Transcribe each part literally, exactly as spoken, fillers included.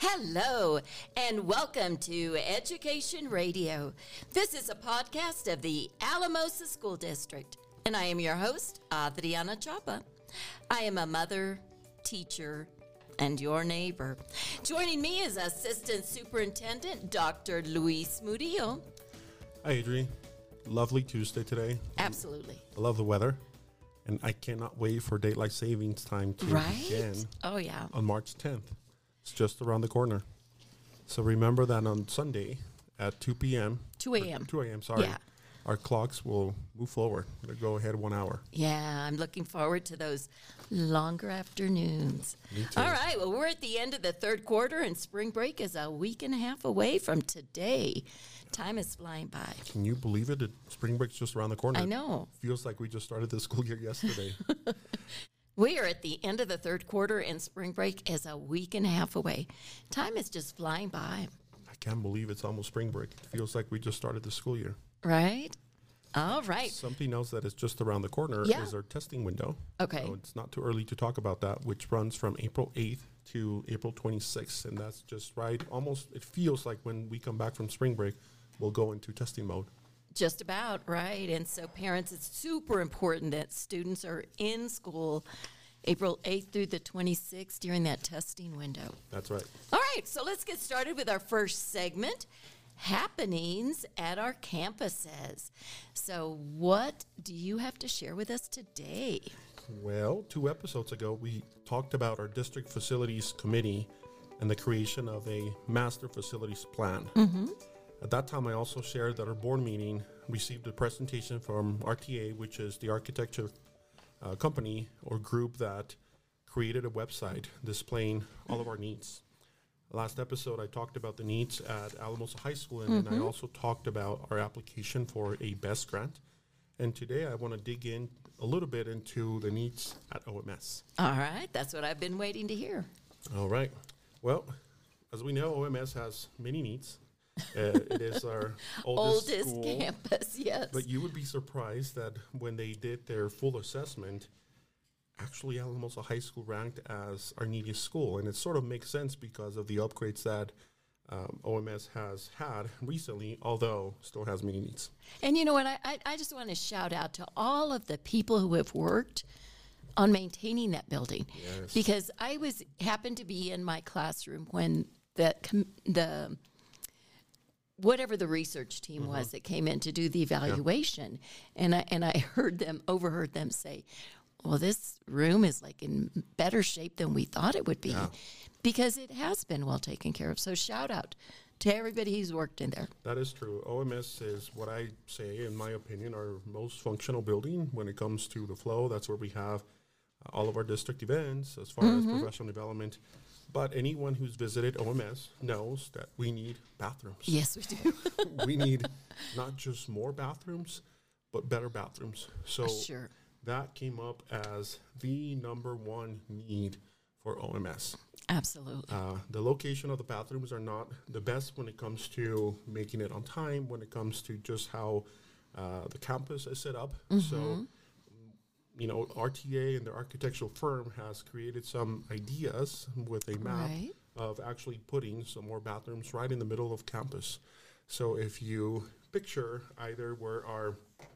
Hello, and welcome to Education Radio. This is a podcast of the Alamosa School District, and I am your host, Adriana Chapa. I am a mother, teacher, and your neighbor. Joining me is Assistant Superintendent Doctor Luis Murillo. Hi, Adri. Lovely Tuesday today. Absolutely. I love the weather, and I cannot wait for daylight savings time to Right? begin Oh, yeah. on March tenth. It's just around the corner. So remember that on Sunday at two p.m. two a.m. two a.m., sorry. Yeah. Our clocks will move forward. They'll go ahead one hour. Yeah, I'm looking forward to those longer afternoons. Me too. All right, well, we're at the end of the third quarter, and spring break is a week and a half away from today. Time is flying by. Can you believe it? It spring break's just around the corner. I know. Feels like we just started the school year yesterday. We are at the end of the third quarter, and spring break is a week and a half away. Time is just flying by. I can't believe it's almost spring break. It feels like we just started the school year. Right? All right. Something else that is just around the corner Yeah. is our testing window. Okay. So it's not too early to talk about that, which runs from April eighth to April twenty-sixth. And that's just right. Almost, it feels like when we come back from spring break, we'll go into testing mode. Just about, right. And so parents, it's super important that students are in school April eighth through the twenty-sixth during that testing window. That's right. All right, so let's get started with our first segment, happenings at our campuses. So what do you have to share with us today? Well, two episodes ago, we talked about our district facilities committee and the creation of a master facilities plan. Mm-hmm. At that time, I also shared that our board meeting received a presentation from R T A, which is the architecture uh, company or group that created a website displaying all of our needs. Last episode, I talked about the needs at Alamosa High School, and Mm-hmm. then I also talked about our application for a BEST grant. And today, I want to dig in a little bit into the needs at O M S. All right, that's what I've been waiting to hear. All right. Well, as we know, O M S has many needs. Uh, it is our oldest, Oldest school, campus, yes. but you would be surprised that when they did their full assessment, actually Alamosa High School ranked as our neediest school, and it sort of makes sense because of the upgrades that um, O M S has had recently, although still has many needs. And you know what? I, I, I just want to shout out to all of the people who have worked on maintaining that building. Yes. Because I was happened to be in my classroom when the com- the whatever the research team Mm-hmm. was that came in to do the evaluation, and I and I heard them overheard them say, "Well, this room is like in better shape than we thought it would be," Yeah. because it has been well taken care of. So shout out to everybody who's worked in there. That is true. O M S is what I say, in my opinion, our most functional building when it comes to the flow. That's where we have uh, all of our district events as far Mm-hmm. as professional development. But anyone who's visited O M S knows that we need bathrooms. Yes, we do. We need not just more bathrooms, but better bathrooms. So Sure. that came up as the number one need for O M S. Absolutely. Uh, the location of the bathrooms are not the best when it comes to making it on time, when it comes to just how uh, the campus is set up. So, you know, R T A and their architectural firm has created some ideas with a map Right. of actually putting some more bathrooms right in the middle of campus. So if you picture either where our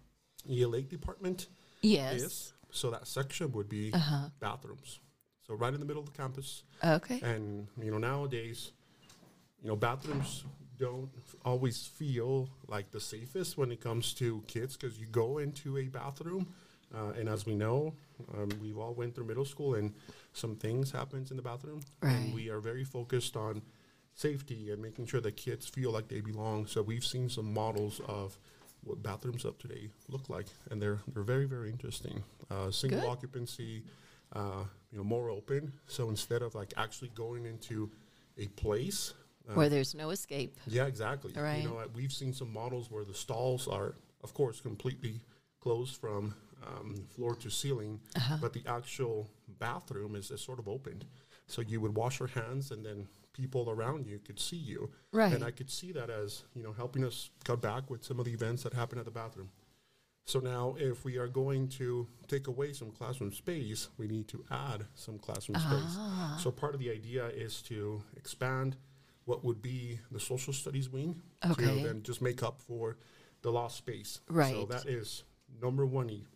E L A department Yes. is, so that section would be Uh-huh. bathrooms. So right in the middle of the campus. Okay. And, you know, nowadays, you know, bathrooms don't always feel like the safest when it comes to kids because you go into a bathroom, uh, and as we know, um, we've all went through middle school and some things happens in the bathroom. Right. And we are very focused on safety and making sure that kids feel like they belong. So we've seen some models of what bathrooms up today look like, and they're they're very, very interesting. Uh, single Good. occupancy, uh, you know, more open. So instead of like actually going into a place, uh, Where there's no escape. yeah, exactly. Right. You know, uh, we've seen some models where the stalls are, of course, completely closed from um, floor to ceiling, Uh-huh. but the actual bathroom is, is sort of opened. So you would wash your hands, and then people around you could see you. Right. And I could see that as, you know, helping us cut back with some of the events that happen at the bathroom. So now if we are going to take away some classroom space, we need to add some classroom space. So part of the idea is to expand what would be the social studies wing Okay. to then just make up for the lost space. So Right. that is number one need.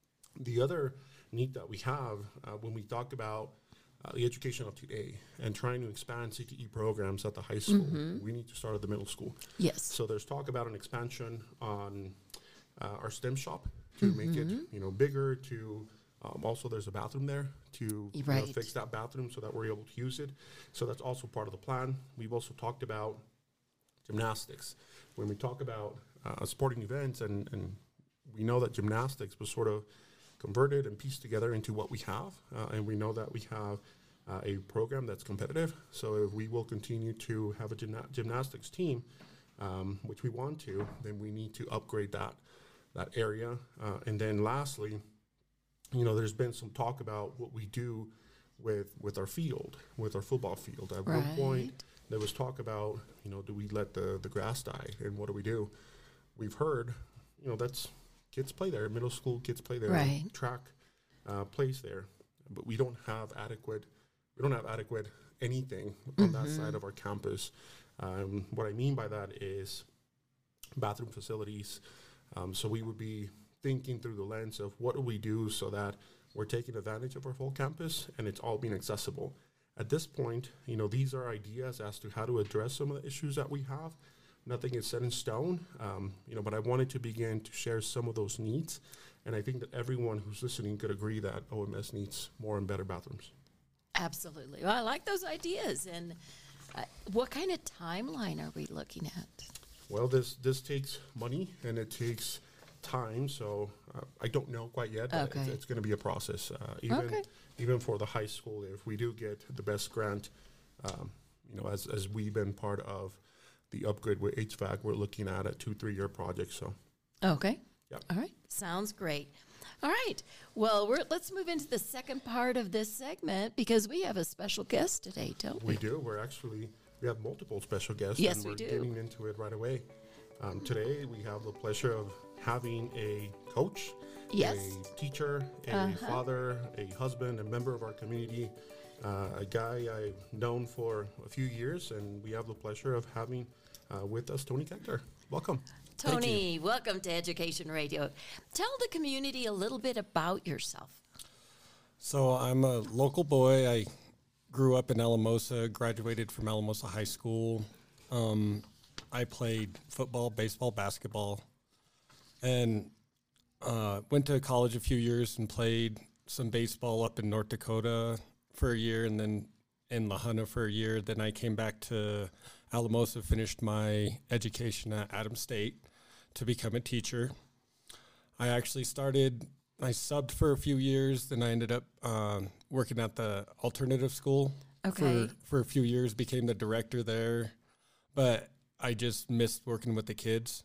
The other need that we have uh, when we talk about uh, the education of today and trying to expand C T E programs at the high school, we need to start at the middle school. Yes. So there's talk about an expansion on uh, our STEM shop to make it, you know, bigger. To um, also there's a bathroom there to you know, Right. fix that bathroom so that we're able to use it. So that's also part of the plan. We've also talked about gymnastics. When we talk about uh, sporting events, and, and we know that gymnastics was sort of converted and pieced together into what we have, uh, and we know that we have uh, a program that's competitive. So if we will continue to have a gymna- gymnastics team, um, which we want to, then we need to upgrade that that area. Uh, and then lastly, you know, there's been some talk about what we do with with our field, with our football field. At one point, Right. there was talk about, you know, do we let the, the grass die, and what do we do? We've heard, you know, that's kids play there. Middle school kids play there. Right. Track uh, plays there, but we don't have adequate. We don't have adequate anything on that side of our campus. Um, what I mean by that is bathroom facilities. Um, so we would be thinking through the lens of what do we do so that we're taking advantage of our full campus and it's all being accessible. At this point, you know, these are ideas as to how to address some of the issues that we have. Nothing is set in stone, um, you know, but I wanted to begin to share some of those needs. And I think that everyone who's listening could agree that O M S needs more and better bathrooms. Absolutely. Well, I like those ideas. And uh, what kind of timeline are we looking at? Well, this this takes money and it takes time, so uh, I don't know quite yet. But Okay. it's, it's going to be a process. Uh, even Okay. even for the high school, if we do get the best grant, um, you know, as as we've been part of the upgrade with H V A C, we're looking at a two three year project. So Okay. Yep. All right. Sounds great. All right. Well, we're, let's move into the second part of this segment because we have a special guest today, don't we? we do. We're actually we have multiple special guests. Yes, and we we're do. getting into it right away. Um, today we have the pleasure of having a coach, Yes. a teacher, a Uh-huh. father, a husband, a member of our community, uh, a guy I've known for a few years, and we have the pleasure of having uh, with us Tony Kector. Welcome. Tony, welcome to Education Radio. Tell the community a little bit about yourself. So I'm a local boy. I grew up in Alamosa, graduated from Alamosa High School. Um, I played football, baseball, basketball, and uh, went to college a few years and played some baseball up in North Dakota for a year, and then in La Junta for a year. Then I came back to Alamosa, finished my education at Adams State to become a teacher. I actually started, I subbed for a few years, then I ended up um, working at the alternative school Okay. for, for a few years, became the director there, but I just missed working with the kids.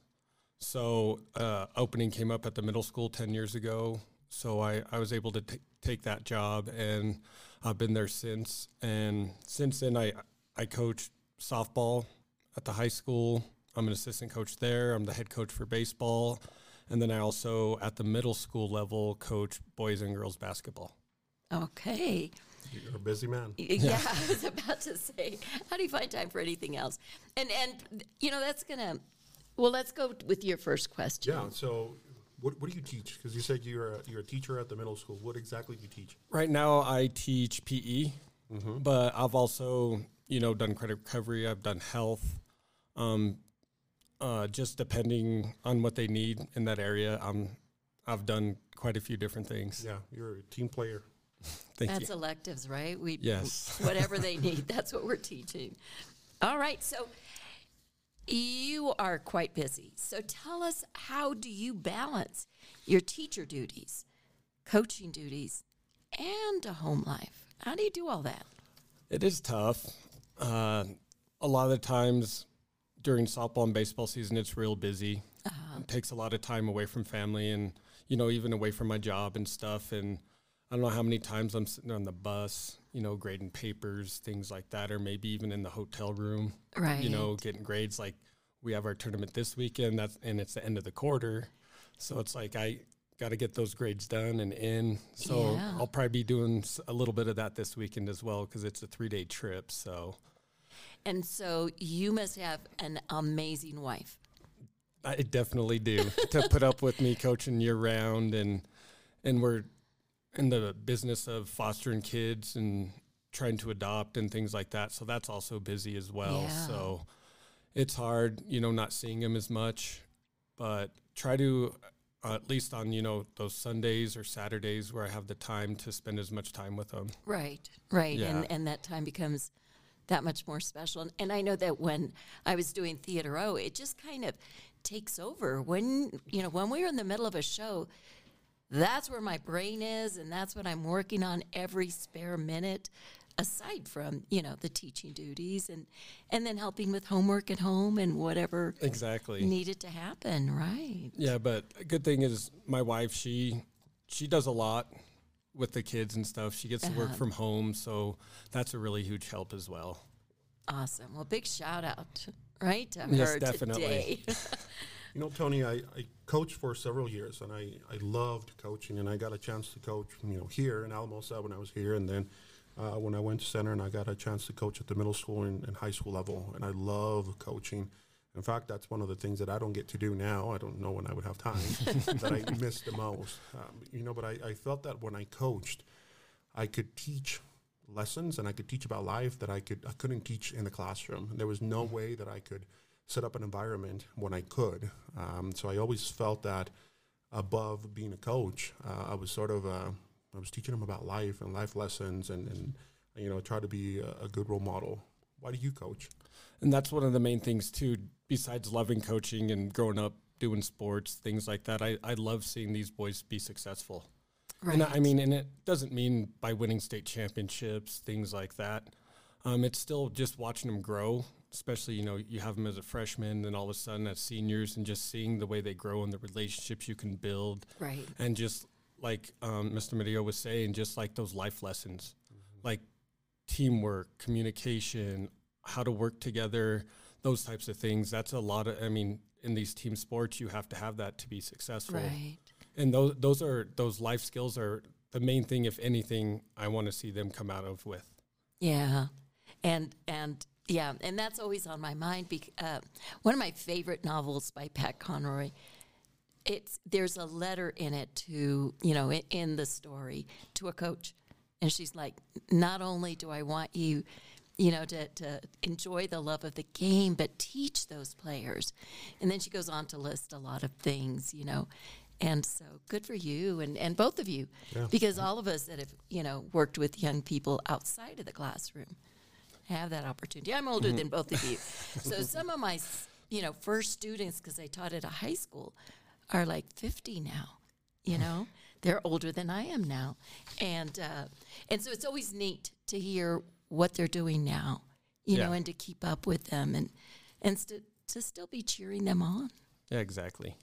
So uh, opening came up at the middle school ten years ago, so I, I was able to t- take that job, and I've been there since. And since then, I, I coach softball at the high school. I'm an assistant coach there. I'm the head coach for baseball. And then I also, at the middle school level, coach boys and girls basketball. Okay. You're a busy man. Y- Yeah, I was about to say, how do you find time for anything else? And, and you know, that's going to, well, let's go with your first question. Yeah. So, what what do you teach? Because you said you're a, you're a teacher at the middle school. What exactly do you teach? Right now, I teach P E, but I've also, you know, done credit recovery. I've done health. Um, uh, just depending on what they need in that area, I'm, I've done quite a few different things. Yeah, you're a team player. Thank That's you. electives, right? We Yes. Whatever they need, that's what we're teaching. All right. So you are quite busy. So tell us, how do you balance your teacher duties, coaching duties, and a home life? How do you do all that? It is tough. Uh, a lot of the times during softball and baseball season, it's real busy. It takes a lot of time away from family and, you know, even away from my job and stuff. And I don't know how many times I'm sitting on the bus, you know, grading papers, things like that, or maybe even in the hotel room, Right. you know, getting grades. Like we have our tournament this weekend, that's and it's the end of the quarter. So it's like I got to get those grades done and in. So Yeah. I'll probably be doing s- a little bit of that this weekend as well because it's a three-day trip. So And so you must have an amazing wife. I definitely do to put up with me coaching year round, and and we're in the business of fostering kids and trying to adopt and things like that. So that's also busy as well. Yeah. So it's hard, you know, not seeing him as much, but try to uh, at least on, you know, those Sundays or Saturdays where I have the time to spend as much time with him. Right, right. Yeah. And and that time becomes that much more special. And, and I know that when I was doing Theater O, it just kind of takes over. When, you know, when we're in the middle of a show, that's where my brain is, and that's what I'm working on every spare minute, aside from, you know, the teaching duties and, and then helping with homework at home and whatever Exactly. needed to happen, right? Yeah, but a good thing is my wife, she she does a lot with the kids and stuff. She gets to work Uh-huh. from home, so that's a really huge help as well. Awesome. Well, big shout out, right, to Yes, her definitely. today. You know, Tony, I, I coached for several years, and I, I loved coaching, and I got a chance to coach, you know, here in Alamosa when I was here, and then uh, when I went to center, and I got a chance to coach at the middle school and, and high school level, and I love coaching. In fact, that's one of the things that I don't get to do now. I don't know when I would have time, that I miss the most. Um, you know, but I, I felt that when I coached, I could teach lessons, and I could teach about life that I could I couldn't teach in the classroom. There was no way that I could set up an environment when I could. Um, so I always felt that above being a coach, uh, I was sort of uh, I was teaching them about life and life lessons, and, and you know, try to be a, a good role model. Why do you coach? And that's one of the main things too, besides loving coaching and growing up doing sports, things like that. I, I love seeing these boys be successful. Right. And I mean, and it doesn't mean by winning state championships, things like that. Um, it's still just watching them grow, especially, you know, you have them as a freshman, and all of a sudden as seniors, and just seeing the way they grow and the relationships you can build. Right. And just like um, Mister Medillo was saying, just like those life lessons, mm-hmm. like teamwork, communication, how to work together, those types of things. That's a lot of, I mean, in these team sports, you have to have that to be successful. Right. And those those are those life skills are the main thing, if anything, I want to see them come out of with. Yeah. And, and, yeah, and that's always on my mind. Bec- uh, one of my favorite novels by Pat Conroy, it's there's a letter in it to, you know, in, in the story to a coach. And she's like, not only do I want you, you know, to, to enjoy the love of the game, but teach those players. And then she goes on to list a lot of things, you know. And so good for you and, and both of you, Yeah. because all of us that have, you know, worked with young people outside of the classroom have that opportunity. I'm older than both of you. So some of my, s- you know, first students, because I taught at a high school, are like fifty now, you know. They're older than I am now. And uh, and so it's always neat to hear what they're doing now, you know, Yeah. and to keep up with them and, and st- to still be cheering them on. Yeah, exactly.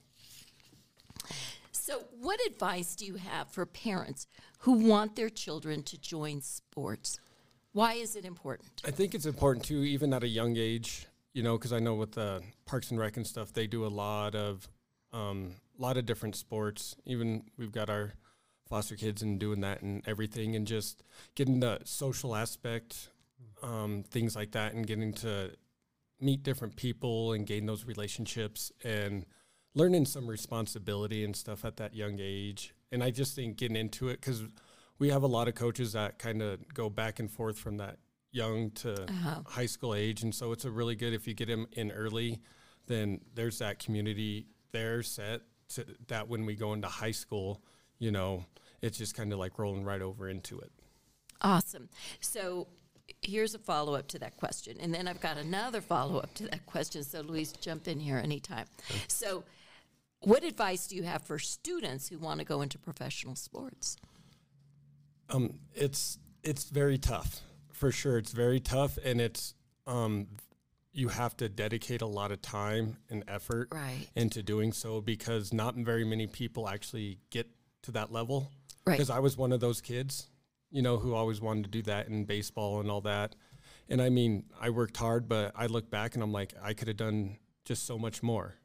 So what advice do you have for parents who want their children to join sports? Why is it important? I think it's important too, even at a young age, you know, because I know with the Parks and Rec and stuff, they do a lot of um, lot of different sports. Even we've got our foster kids and doing that and everything, and just getting the social aspect, um, things like that, and getting to meet different people and gain those relationships and learning some responsibility and stuff at that young age. And I just think getting into it, because we have a lot of coaches that kind of go back and forth from that young to Uh-huh. high school age. And so it's a really good, if you get them in early, then there's that community there set to, that when we go into high school, you know, it's just kind of like rolling right over into it. Awesome. So here's a follow-up to that question. And then I've got another follow-up to that question. So Luis, jump in here anytime. So what advice do you have for students who want to go into professional sports? Um, it's it's very tough, for sure. It's very tough, and it's um, you have to dedicate a lot of time and effort Right. into doing so, because not very many people actually get to that level. Right. Because I was one of those kids, you know, who always wanted to do that in baseball and all that. And I mean, I worked hard, but I look back and I'm like, I could have done just so much more.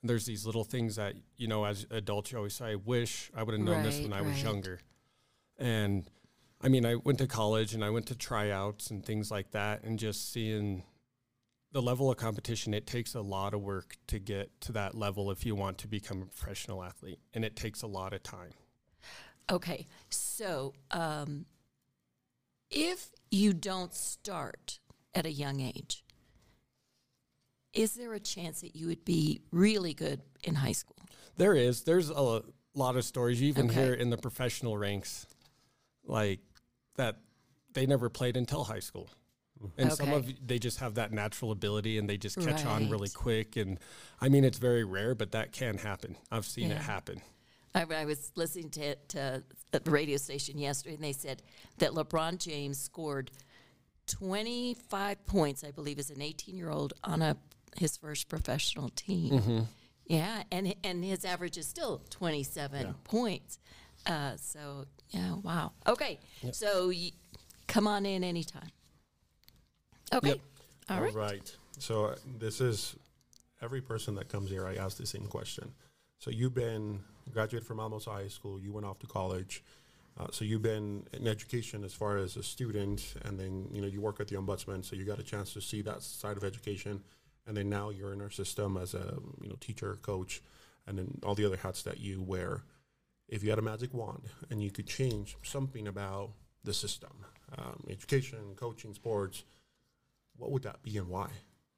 And there's these little things that, you know, as adults, you always say, I wish I would have known this Right, when I was right. younger. And I mean, I went to college and I went to tryouts and things like that, and just seeing the level of competition, it takes a lot of work to get to that level if you want to become a professional athlete, and it takes a lot of time. Okay, so um, if you don't start at a young age, is there a chance that you would be really good in high school? There is. There's a lot of stories. You even Okay. hear in the professional ranks, like that they never played until high school. And some Okay. of they just have that natural ability and they just catch on really Right. quick. And I mean, it's very rare, but that can happen. I've seen Yeah. it happen. I, I was listening to, to the radio station yesterday, and they said that LeBron James scored twenty-five points, I believe, as an eighteen-year-old on a his first professional team. Mm-hmm. Yeah, and and his average is still twenty-seven Yeah. points. Uh, so yeah, wow. Okay, so y- come on in anytime. Okay, Yep. all right. All right. So uh, this is every person that comes here. I ask the same question. So you've been graduated from Alamos High School. You went off to college. Uh, so you've been in education as far as a student, and then you know you work at the ombudsman. So you got a chance to see that side of education, and then now you're in our system as a you know teacher, coach, and then all the other hats that you wear. If you had a magic wand and you could change something about the system, um, education, coaching, sports, what would that be and why?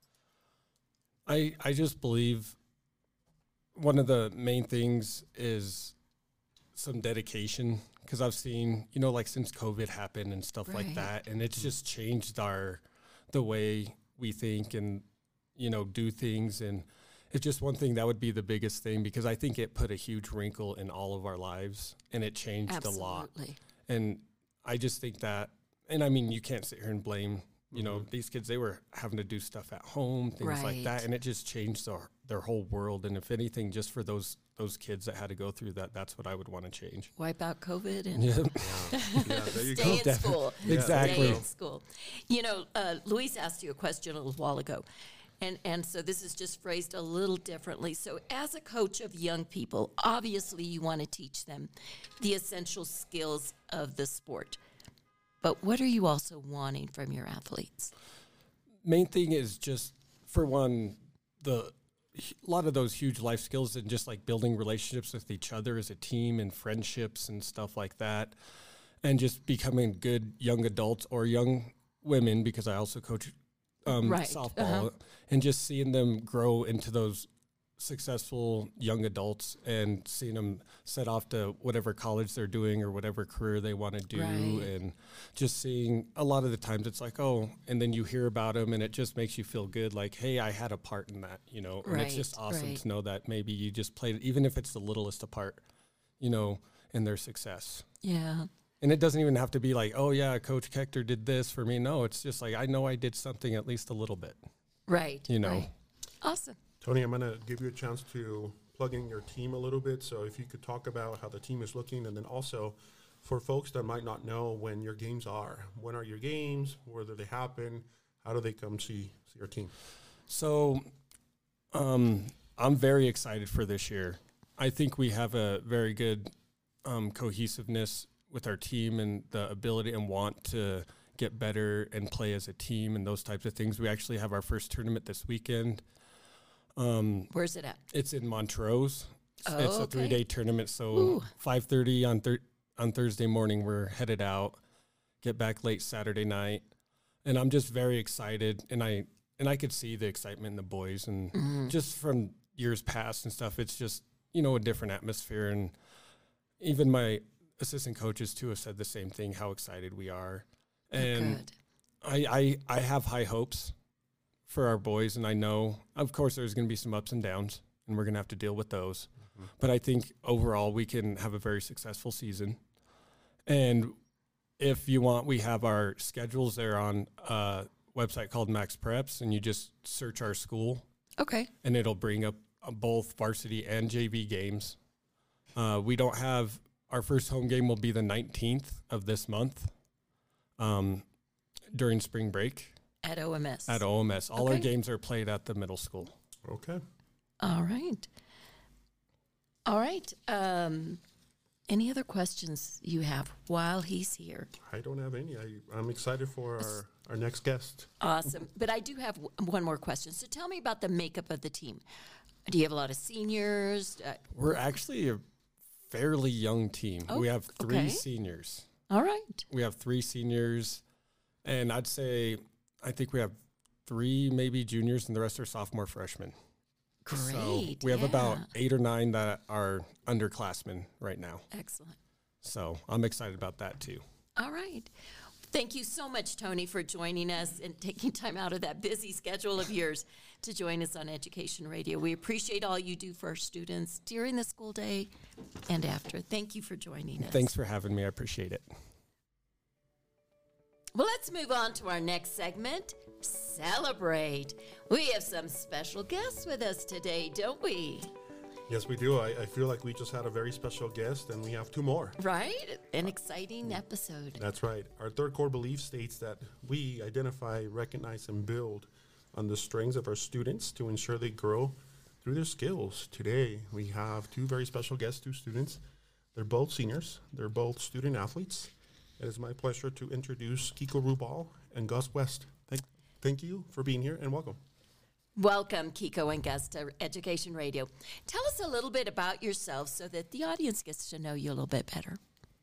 I, I just believe one of the main things is some dedication, because I've seen, you know, like since COVID happened and stuff like Right. that, and it's just changed our, the way we think and, you know, do things. And it's just one thing that would be the biggest thing, because I think it put a huge wrinkle in all of our lives and it changed a lot. Absolutely. And I just think that, and I mean, you can't sit here and blame, you know, these kids, they were having to do stuff at home, things like Right. that. And it just changed their, their whole world. And if anything, just for those, those kids that had to go through that, that's what I would want to change. Wipe out COVID and Yeah. Yeah, there you stay go. in school. Exactly. Stay in school. You know, uh, Luis asked you a question a little while ago. And, and so this is just phrased a little differently. So as a coach of young people, obviously you want to teach them the essential skills of the sport. But what are you also wanting from your athletes? Main thing is just, for one, the a lot of those huge life skills and just like building relationships with each other as a team and friendships and stuff like that, and just becoming good young adults or young women, because I also coach um, Right. softball, Uh-huh. and just seeing them grow into those successful young adults and seeing them set off to whatever college they're doing or whatever career they want to do. Right. And just seeing a lot of the times it's like, oh, and then you hear about them and it just makes you feel good. Like, hey, I had a part in that, you know, and it's just Right, awesome right. to know that maybe you just played, even if it's the littlest a part, you know, in their success. Yeah. And it doesn't even have to be like, oh yeah, Coach Kechter did this for me. No, it's just like, I know I did something at least a little bit, Right. you know. right. Awesome. Tony, I'm going to give you a chance to plug in your team a little bit. So if you could talk about how the team is looking, and then also for folks that might not know when your games are, when are your games, where do they happen, how do they come see, see your team? So um, I'm very excited for this year. I think we have a very good um, cohesiveness with our team and the ability and want to get better and play as a team and those types of things. We actually have our first tournament this weekend. Um, Where's it at? it's in Montrose. Oh, it's a okay. three-day tournament, so Ooh. five thirty on thir- on Thursday morning we're headed out. Get back late Saturday night, and I'm just very excited. And I and I could see the excitement in the boys, and Mm-hmm. just from years past and stuff. It's just, you know, a different atmosphere, and even my assistant coaches too have said the same thing. How excited we are, and Good. I, I I have high hopes for our boys, and I know, of course, there's going to be some ups and downs, and we're going to have to deal with those. Mm-hmm. But I think overall we can have a very successful season. And if you want, we have our schedules there on a website called Max Preps, and you just search our school, Okay. and it'll bring up uh, both varsity and J V games. Uh, we don't have, our first home game will be the nineteenth of this month um, during spring break At O M S. at O M S. All our Okay. games are played at the middle school. Okay. All right. All right. Um, any other questions you have while he's here? I don't have any. I, I'm excited for our, our next guest. Awesome. But I do have w- one more question. So tell me about the makeup of the team. Do you have a lot of seniors? Uh, We're actually a fairly young team. Oh, we have three okay. seniors. all right. We have three seniors, and I'd say I think we have three maybe juniors, and the rest are sophomore, freshmen. Great. So we have yeah. about eight or nine that are underclassmen right now. Excellent. So I'm excited about that too. All right. Thank you so much, Tony, for joining us and taking time out of that busy schedule of yours to join us on Education Radio. We appreciate all you do for our students during the school day and after. Thank you for joining us. Thanks for having me. I appreciate it. Well, let's move on to our next segment, Celebrate. We have some special guests with us today, don't we? Yes, we do. I, I feel like we just had a very special guest, and we have two more. Right? An exciting episode. That's right. Our third core belief states that we identify, recognize, and build on the strengths of our students to ensure they grow through their skills. Today, we have two very special guests, two students. They're both seniors. They're both student athletes. It is my pleasure to introduce Kiko Rubal and Gus West. Thank, thank you for being here, and welcome. Welcome, Kiko and Gus, to Education Radio. Tell us a little bit about yourself so that the audience gets to know you a little bit better.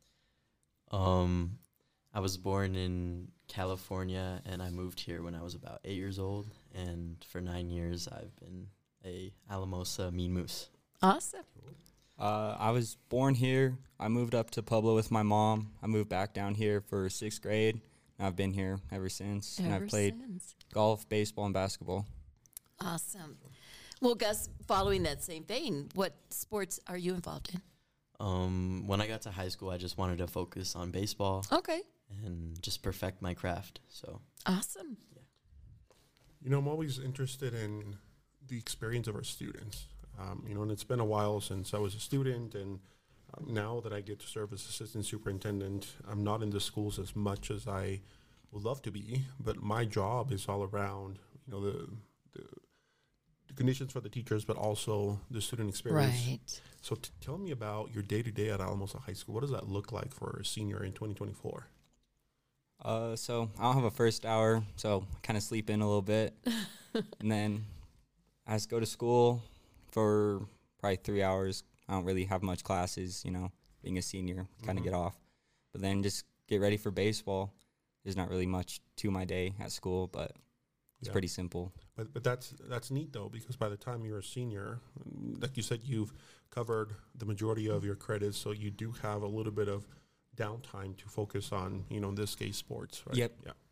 Um, I was born in California, and I moved here when I was about eight years old. And for nine years, I've been a Alamosa Mean Moose. Awesome. Uh, I was born here. I moved up to Pueblo with my mom. I moved back down here for sixth grade. And I've been here ever since. and Ever I've played since. golf, baseball, and basketball. Awesome. Well, Gus, following that same vein, what sports are you involved in? Um, when I got to high school, I just wanted to focus on baseball Okay. and just perfect my craft. So, Awesome. You know, I'm always interested in the experience of our students. Um, you know, and it's been a while since I was a student, and um, now that I get to serve as assistant superintendent, I'm not in the schools as much as I would love to be, but my job is all around, you know, the the, the conditions for the teachers, but also the student experience. Right. So t- tell me about your day-to-day at Alamosa High School. What does that look like for a senior in twenty twenty-four? Uh, so I don't have a first hour, so I kind of sleep in a little bit. And then I just go to school for probably three hours. I don't really have much classes, you know, being a senior, kind of Mhm. get off. But then just get ready for baseball. There's not really much to my day at school, but it's Yeah. pretty simple. But but that's that's neat though, because by the time you're a senior, mm, like you said, you've covered the majority of your credits, so you do have a little bit of downtime to focus on, you know, in this case, sports, right? Yep. Yeah.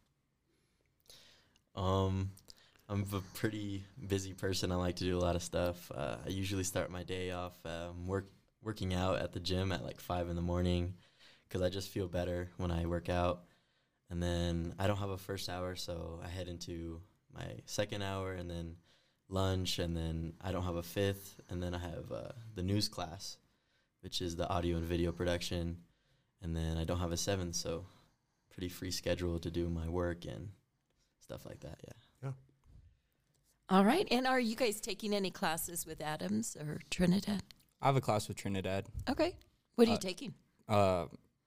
um, I'm a pretty busy person. I like to do a lot of stuff. Uh, I usually start my day off um, work working out at the gym at like five in the morning because I just feel better when I work out. And then I don't have a first hour, so I head into my second hour and then lunch, and then I don't have a fifth, and then I have uh, the news class, which is the audio and video production, and then I don't have a seventh, so pretty free schedule to do my work and stuff like that, yeah. All right. And are you guys taking any classes with Adams or Trinidad? I have a class with Trinidad. Okay. What are you Uh, taking? Uh,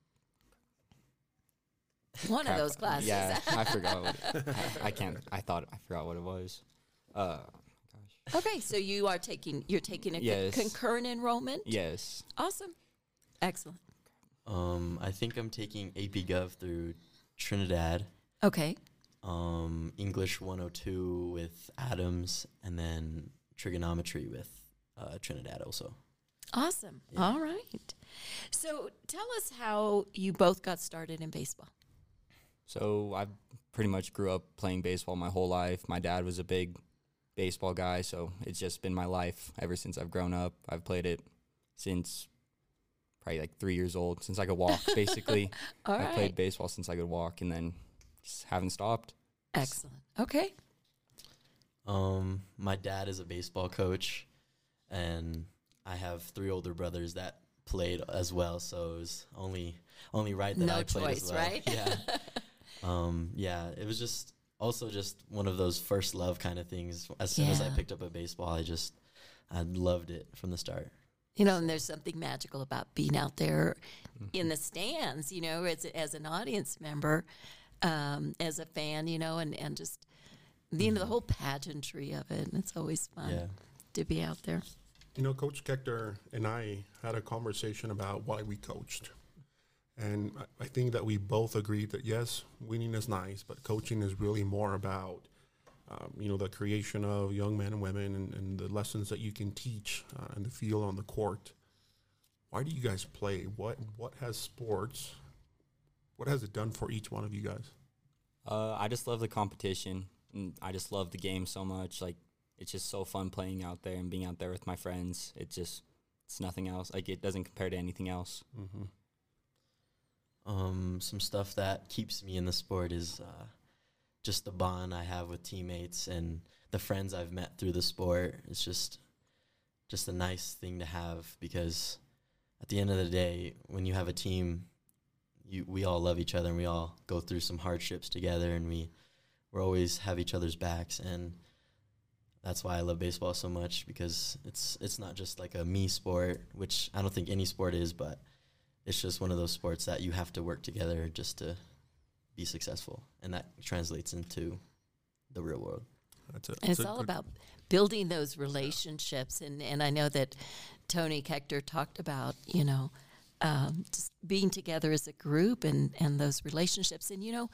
One crap, of those classes. Yeah, I forgot. What it, I, I can't. I thought I forgot what it was. Uh, gosh. Okay, so you are taking you're taking a con- Yes. concurrent enrollment. Yes. Awesome, excellent. Um, I think I'm taking A P Gov through Trinidad, Okay, um, English one oh two with Adams, and then trigonometry with uh, Trinidad also. awesome. Yeah. All right. So tell us how you both got started in baseball. So I pretty much grew up playing baseball my whole life. My dad was a big baseball guy, so it's just been my life ever since I've grown up. I've played it since probably like three years old, since I could walk, basically. All I right. played baseball since I could walk, and then just haven't stopped. Excellent. Okay. Um, my dad is a baseball coach, and I have three older brothers that played as well, so it was only only right that No I played choice, as well. right? Yeah. um, yeah, it was just also just one of those first love kind of things. As soon as I Yeah. picked up a baseball, I just I loved it from the start. You know, and there's something magical about being out there in the stands, you know, as, as an audience member, um, as a fan, you know, and, and just, you know, the whole pageantry of it. And it's always fun Yeah. to be out there. You know, Coach Kechter and I had a conversation about why we coached. And I, I think that we both agreed that, yes, winning is nice, but coaching is really more about, um, you know, the creation of young men and women and, and the lessons that you can teach uh, in the field, on the court. Why do you guys play? What What has sports, what has it done for each one of you guys? Uh, I just love the competition, and I just love the game so much. Like, it's just so fun playing out there and being out there with my friends. It just, it's nothing else. Like, it doesn't compare to anything else. Mm-hmm. Um, some stuff that keeps me in the sport is uh, just the bond I have with teammates and the friends I've met through the sport. It's just just a nice thing to have, because at the end of the day, when you have a team, you we all love each other and we all go through some hardships together, and we we always have each other's backs. And that's why I love baseball so much, because it's it's not just like a me sport, which I don't think any sport is, but it's just one of those sports that you have to work together just to be successful, and that translates into the real world. That's it. And it's all about building those relationships. And, and I know that Tony Kechter talked about, you know, um, just being together as a group and, and those relationships. And, you know,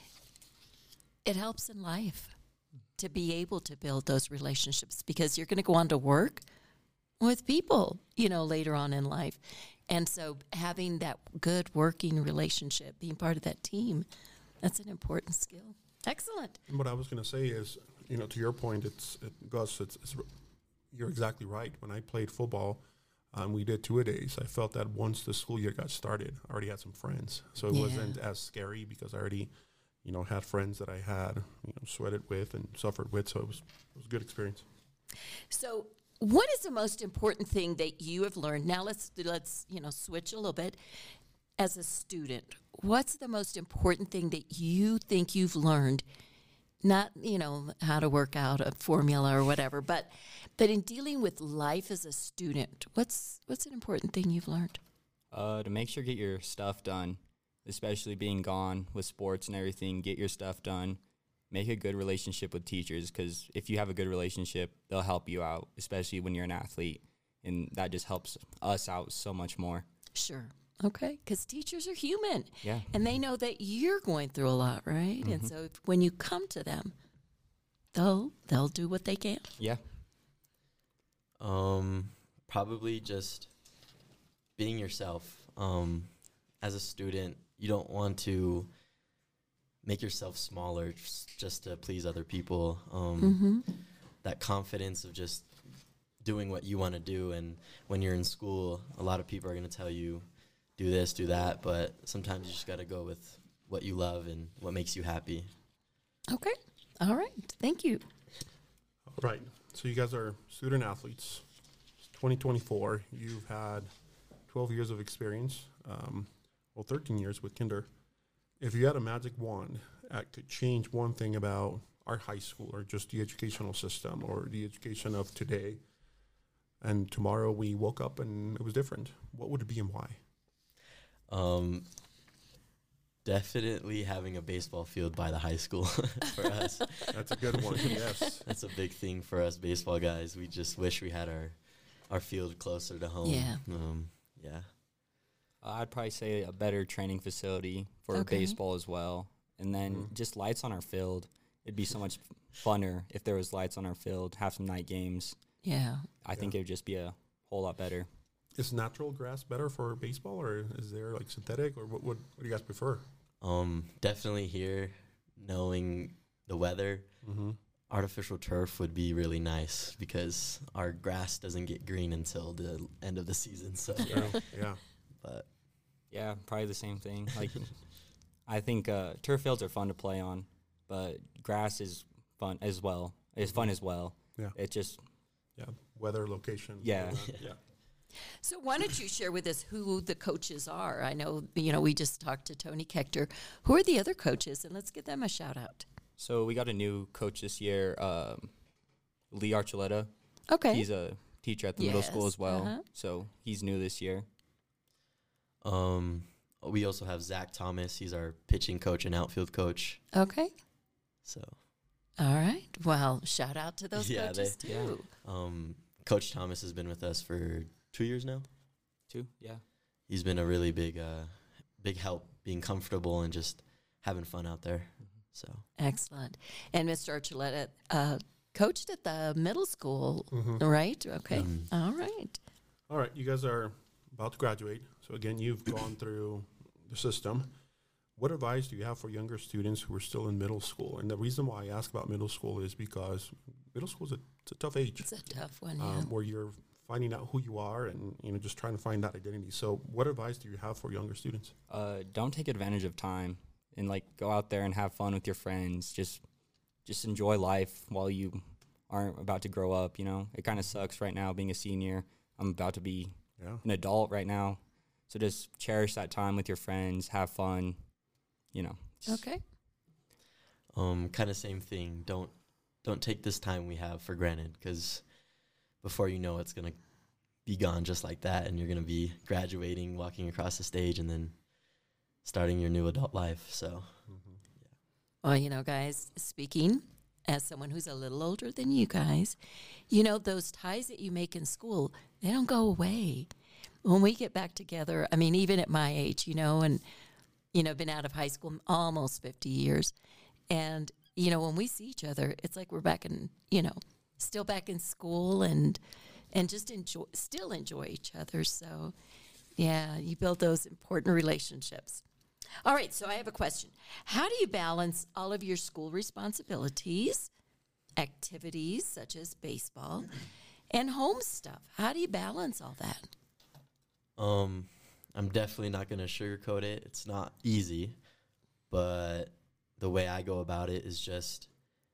it helps in life to be able to build those relationships, because you're going to go on to work with people, you know, later on in life. And so having that good working relationship, being part of that team, that's an important skill. Excellent. And what I was going to say is, you know, to your point, it's, it, Gus, it's, it's, you're exactly right. When I played football, um, we did two-a-days. I felt that once the school year got started, I already had some friends. So it Yeah. wasn't as scary, because I already, you know, had friends that I had, you know, sweated with and suffered with. So it was, it was a good experience. So what is the most important thing that you have learned? Now let's let's you know switch a little bit. As a student, what's the most important thing that you think you've learned? Not you know how to work out a formula or whatever, but but in dealing with life as a student, what's what's an important thing you've learned? Uh, to make sure get your stuff done, especially being gone with sports and everything. Get your stuff done. Make a good relationship with teachers, because if you have a good relationship, they'll help you out, especially when you're an athlete, and that just helps us out so much more. Sure. Okay, because teachers are human. Yeah. And they know that you're going through a lot, right? Mm-hmm. And so if, when you come to them, they'll they'll do what they can. Yeah. Um, probably just being yourself. Um, as a student, you don't want to make yourself smaller just, just to please other people. Um, Mm-hmm. That confidence of just doing what you want to do. And when you're in school, a lot of people are going to tell you, do this, do that. But sometimes you just got to go with what you love and what makes you happy. Okay. All right. Thank you. All right. So you guys are student athletes. It's twenty twenty-four. You've had twelve years of experience. Um, well, thirteen years with Kinder. If you had a magic wand that could change one thing about our high school, or just the educational system, or the education of today, and tomorrow we woke up and it was different, what would it be and why? Um, definitely having a baseball field by the high school for us. That's a good one. Yes. That's a big thing for us baseball guys. We just wish we had our our field closer to home. Yeah. Um, yeah. Uh, I'd probably say a better training facility for Okay. baseball as well. And then Mhm. just lights on our field. It'd be so much funner if there was lights on our field, have some night games. Yeah. I think Yeah. it would just be a whole lot better. Is natural grass better for baseball, or is there like synthetic, or what, what, what do you guys prefer? Um, definitely here, knowing the weather, Mm-hmm. artificial turf would be really nice, because our grass doesn't get green until the end of the season. So, Yeah. Yeah. but Yeah, probably the same thing. Like, I think uh, turf fields are fun to play on, but grass is fun as well. It's fun as well. Yeah. It just, Yeah. Weather, location. Yeah. all that. Yeah. So why don't you share with us who the coaches are? I know, you know, we just talked to Tony Kechter. Who are the other coaches? And let's give them a shout out. so we got a new coach this year, um, Lee Archuleta. Okay. He's a teacher at the middle school Yes, as well. uh-huh. So he's new this year. Um, we also have Zach Thomas. He's our pitching coach and outfield coach. Okay. So, All right. Well, shout out to those Yeah, coaches they- too. um, Coach Thomas has been with us for two years now. Two, yeah. He's been a really big, uh, big help being comfortable and just having fun out there. So, Excellent. And Mister Archuleta uh, coached at the middle school, Mhm. right? Okay. Mhm. All right. All right, you guys are about to graduate. So again, you've gone through the system. What advice do you have for younger students who are still in middle school? And the reason why I ask about middle school is because middle school is a, it's a tough age, It's a tough one, yeah. um, where you're finding out who you are and you know just trying to find that identity. So, what advice do you have for younger students? Uh, don't take advantage of time and like go out there and have fun with your friends. Just just enjoy life while you aren't about to grow up, you know. It kind of sucks right now being a senior. I'm about to be Yeah. an adult right now. So just cherish that time with your friends, have fun, you know. just- Okay. um, kind of same thing. Don't don't take this time we have for granted, because before you know, it's gonna be gone just like that, and you're gonna be graduating, walking across the stage, and then starting your new adult life. So, Well, you know, guys, speaking as someone who's a little older than you guys, you know, those ties that you make in school, they don't go away. When we get back together, I mean, even at my age, you know, and, you know, been out of high school almost fifty years. And, you know, when we see each other, it's like we're back in, you know, still back in school and, and just enjoy, still enjoy each other. So, yeah, you build those important relationships. All right, so I have a question. How do you balance all of your school responsibilities, activities such as baseball, and home stuff? How do you balance all that? um, I'm definitely not gonna sugarcoat it. It's not easy, but the way I go about it is just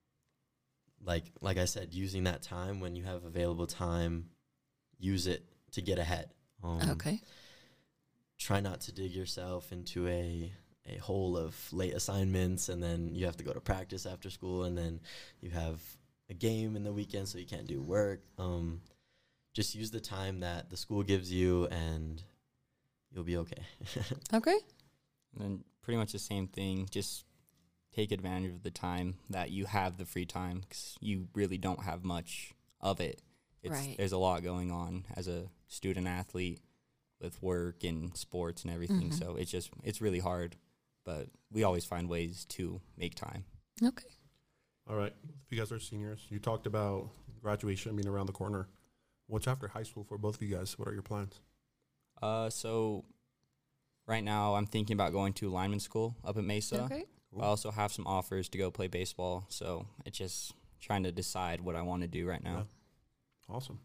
like like I said, using that time when you have available time, use it to get ahead. Um, Okay. Try not to dig yourself into a a hole of late assignments, and then you have to go to practice after school, and then you have a game in the weekend, so you can't do work. Um, just use the time that the school gives you, and you'll be okay. Okay. And then pretty much the same thing. Just take advantage of the time that you have the free time, because you really don't have much of it. It's, Right. There's a lot going on as a student athlete with work and sports and everything. Mhm. So it's just, it's really hard, but we always find ways to make time. Okay. All right, if you guys are seniors, you talked about graduation being around the corner. What's after high school for both of you guys? What are your plans? Uh, so right now I'm thinking about going to lineman school up at Mesa. Okay. I also have some offers to go play baseball. So it's just trying to decide what I want to do right now. Yeah. Awesome.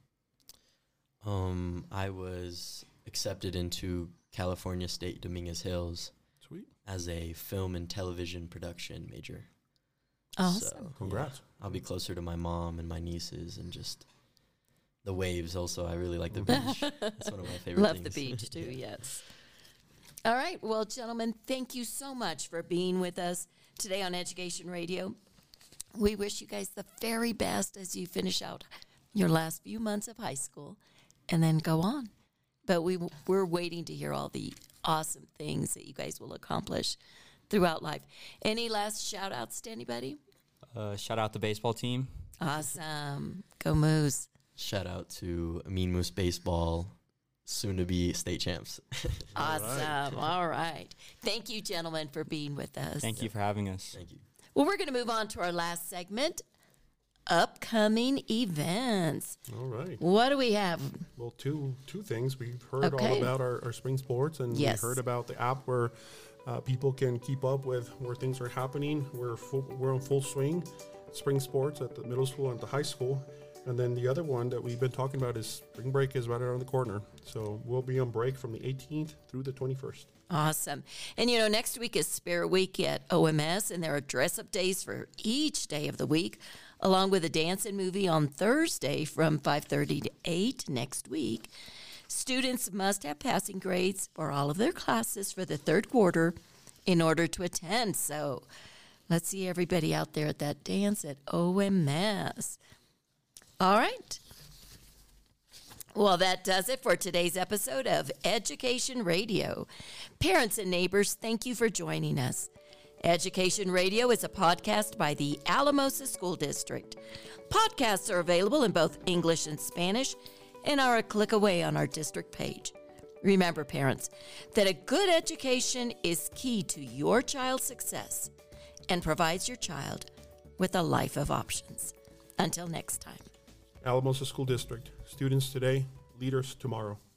um, I was accepted into California State Dominguez Hills Sweet. as a film and television production major. Awesome. So, Congrats. I'll be closer to my mom and my nieces, and just the waves. Also, I really like the beach. That's one of my favorite Love things. the beach too, yes. All right. Well, gentlemen, thank you so much for being with us today on Education Radio. We wish you guys the very best as you finish out your last few months of high school and then go on. But we, we're waiting to hear all the awesome things that you guys will accomplish throughout life. Any last shout outs to anybody? Uh, shout out the baseball team. Awesome. Go Moose. Shout out to Mean Moose Baseball, soon to be state champs. Awesome. All right. Thank you, gentlemen, for being with us. Thank you for having us. Thank you. Well, we're going to move on to our last segment, upcoming events. All right. What do we have? Well, two two things. We've heard Okay. all about our, our spring sports, and Yes. we heard about the app where uh, people can keep up with where things are happening. We're full, we're in full swing, spring sports at the middle school and the high school. And then the other one that we've been talking about is spring break is right around the corner. So we'll be on break from the eighteenth through the twenty-first. Awesome. And, you know, next week is Spirit Week at O M S, and there are dress-up days for each day of the week, along with a dance and movie on Thursday from five thirty to eight next week. Students must have passing grades for all of their classes for the third quarter in order to attend. So let's see everybody out there at that dance at O M S. All right. Well, that does it for today's episode of Education Radio. Parents and neighbors, thank you for joining us. Education Radio is a podcast by the Alamosa School District. Podcasts are available in both English and Spanish and are a click away on our district page. Remember, parents, that a good education is key to your child's success and provides your child with a life of options. Until next time. Alamosa School District. Students today, leaders tomorrow.